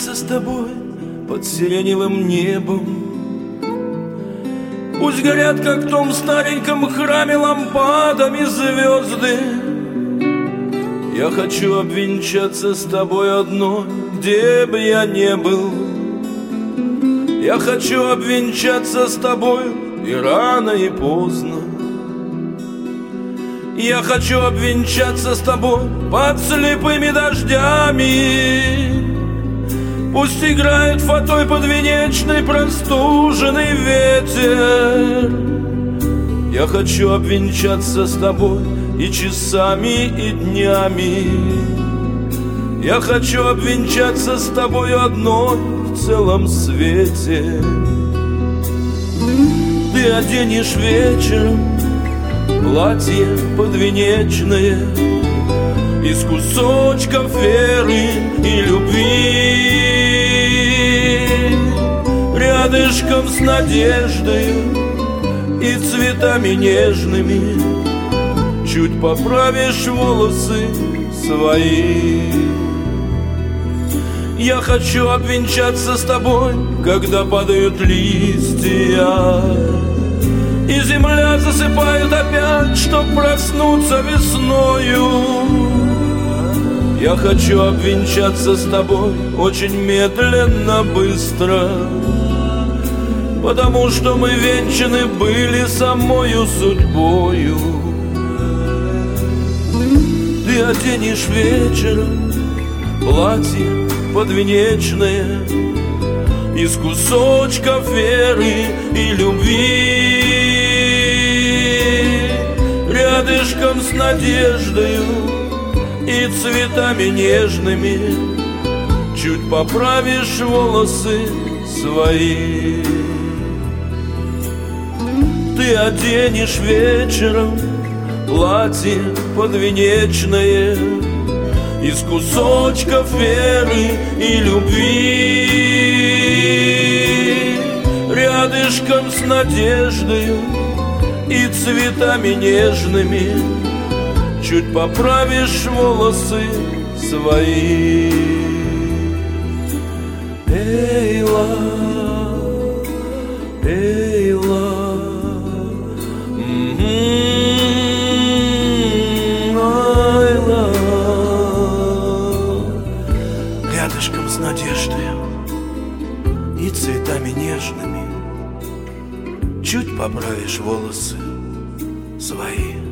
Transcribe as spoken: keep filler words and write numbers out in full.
с тобой под сиреневым небом. Пусть горят, как в том стареньком храме, лампадами звезды. Я хочу обвенчаться с тобой одной, где бы я ни был. Я хочу обвенчаться с тобой и рано, и поздно. Я хочу обвенчаться с тобой под слепыми дождями. Пусть играет фатой подвенечный простуженный ветер. Я хочу обвенчаться с тобой и часами, и днями. Я хочу обвенчаться с тобой одной в целом свете. Ты оденешь вечером платье подвенечное из кусочков веры и любви. Рядышком с надеждой и цветами нежными чуть поправишь волосы свои. Я хочу обвенчаться с тобой, когда падают листья и земля засыпает опять, чтоб проснуться весною. Я хочу обвенчаться с тобой очень медленно, быстро, потому что мы венчаны были самою судьбою. Ты оденешь вечером платье подвенечное из кусочков веры и любви. Рядышком с надеждою и цветами нежными чуть поправишь волосы свои. Ты оденешь вечером платье подвенечное из кусочков веры и любви. Рядышком с надеждою и цветами нежными чуть поправишь волосы свои. Эйла, эйла, рядышком с надеждой и цветами нежными чуть поправишь волосы свои.